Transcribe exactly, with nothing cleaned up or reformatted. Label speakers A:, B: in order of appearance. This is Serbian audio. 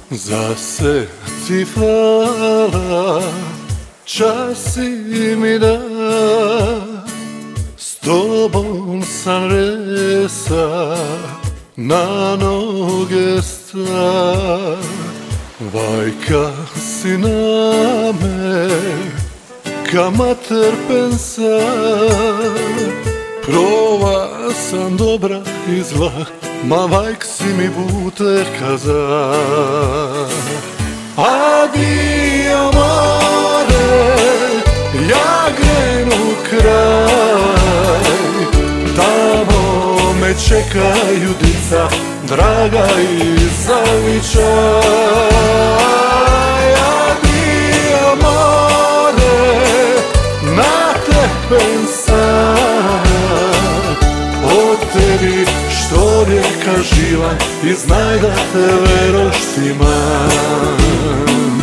A: Za sve ti hvala, čas si mi da, s tobom sam resa, na noge sta. Vajka si na me, ka mater pensa, prova sam dobra i zla, ma vajk si mi bute kaza. Adio more, ja grenu kraj, tamo me čeka judica, draga i zavičaj. Adio more, na te pensam, o tebi što rijeka živa i znaj da te veroštima.